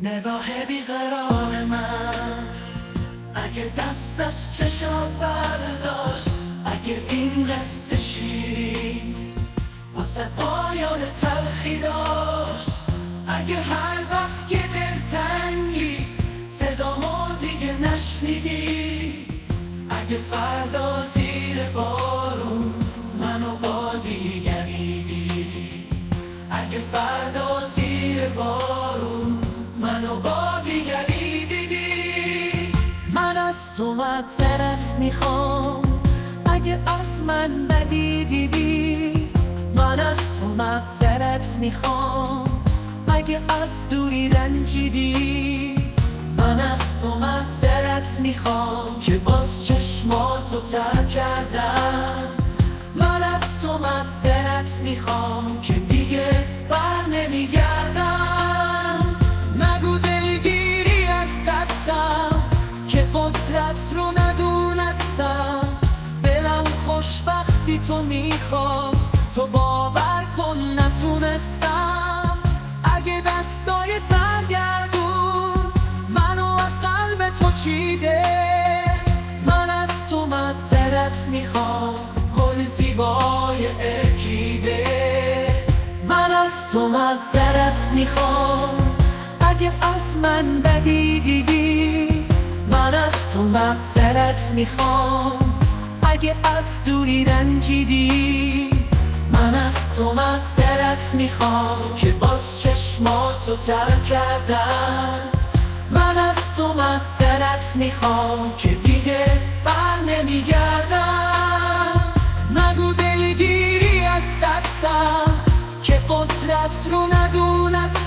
نگاه بیقرار من، اگه دستش چشم برداشت، اگه این قصه شیرین واسه پایان تلخی داشت، اگه هر وقت که دلتنگی صدامو دیگه نشنیدی، اگه فردا زیر بارون منو با دیگری دیدی، اگه فردا زیر بارون منو با دیگری دیدی. من از تو معذرت میخوام اگه از من بدی دیدی، من از تو معذرت میخوام اگه از دوری رنجیدی، من از تو معذرت میخوام که باز چشماتو تر کردم، من از تو معذرت میخوام که دیگه بر نمیگردم. نگو دلگیری از دستم که قدرت رو ندونستم، دلم خوشبختی تو میخواست تو باور کن نتونستم. اگه دستای سرگردون منو از قلب تو چیده، من از تو معذرت میخوام گل زیبای ارکیده، من از تو معذرت میخوام اگه از من بدی دیدی، من از تو معذرت میخوام اگه از دوری رنجیدی، من از تو معذرت میخوام که باز چشماتو تر کردم، من از تو معذرت میخوام که دیگه بر نمیگردم. نگو دلگیری از دستم که قدرت رو ندونستم،